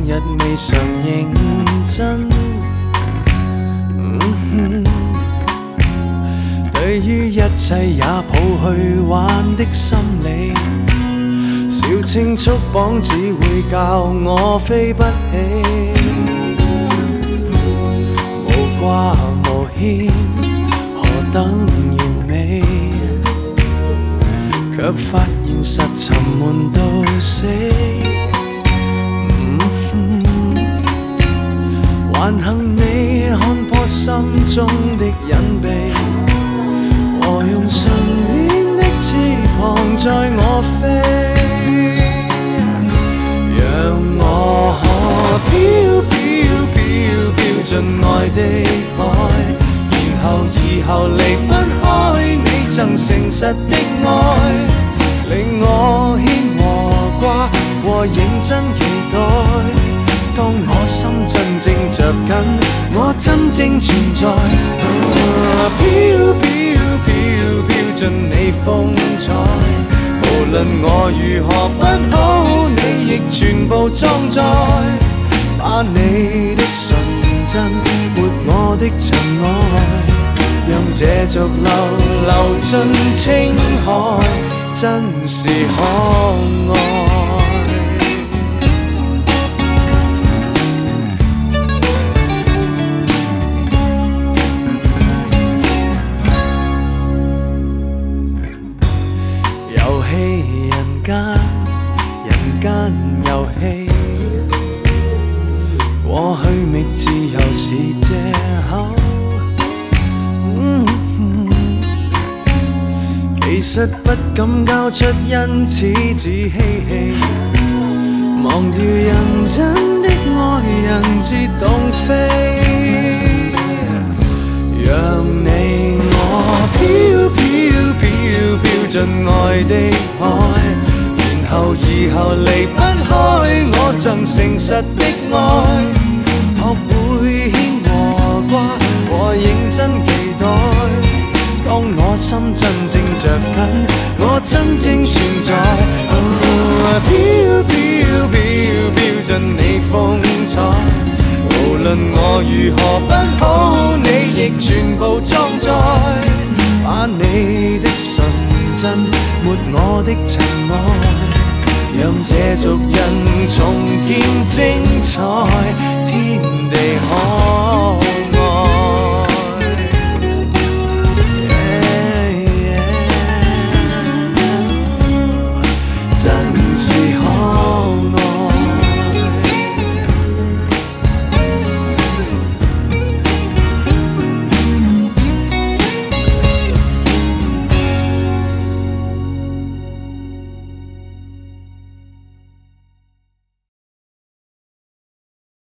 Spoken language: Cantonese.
日未常認真。對於一切也抱去玩的心理，小青束綁只會教我飛不起，無掛無牽何等完美，卻發現實沉悶到死。還幸你看破心中的隱秘，和用順便的翅膀載我飛，讓我可飄飄飄飄進愛的海，然後以後離不開你曾誠實的愛，令我牽和掛和認真期待。當我心真正着緊，我真正存在。飄飄飄飄進你風采，無論我如何不好，你亦全部裝載。把你的純真抹我的塵埃，讓這濁流流進青海，真是可愛。人間遊戲，過去覓自由是藉口。其實不敢交出，因此只嬉戲，忘掉人真的愛人自動飛，讓你我飄飄飄飄進愛的海，然後以後離不開我曾誠實的愛，學會牽和掛和認真期待。當我心真正着緊，我真正存在。飄飄飄飄進你風采，無論我如何不好，你亦全部裝載。把你的純真抹我的塵埃，讓這族人重見精彩，天地可